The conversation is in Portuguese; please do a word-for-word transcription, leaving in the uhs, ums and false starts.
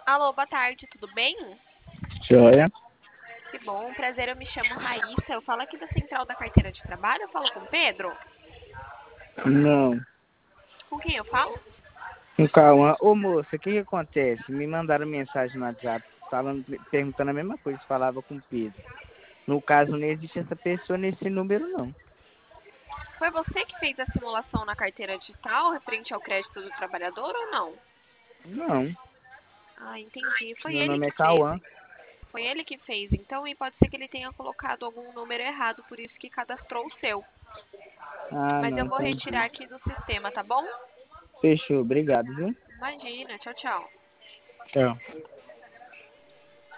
Alô, boa tarde, tudo bem? Joia? Que bom, prazer, eu me chamo Raíssa, eu falo aqui da Central da Carteira de Trabalho, eu falo com o Pedro? Não. Com quem eu falo? Com calma. Ô moça, o que que acontece? Me mandaram mensagem no WhatsApp falando, perguntando a mesma coisa, falava com o Pedro. No caso, não existe essa pessoa nesse número, não. Foi você que fez a simulação na carteira digital referente ao crédito do trabalhador ou não? Não. Ah, entendi, foi Meu ele nome que é fez. Cauã. Foi ele que fez, então, e pode ser que ele tenha colocado algum número errado, por isso que cadastrou o seu. Ah, Mas não, eu vou entendi. retirar aqui do sistema, tá bom? Fechou, obrigado, viu? Imagina, tchau, tchau. Tchau.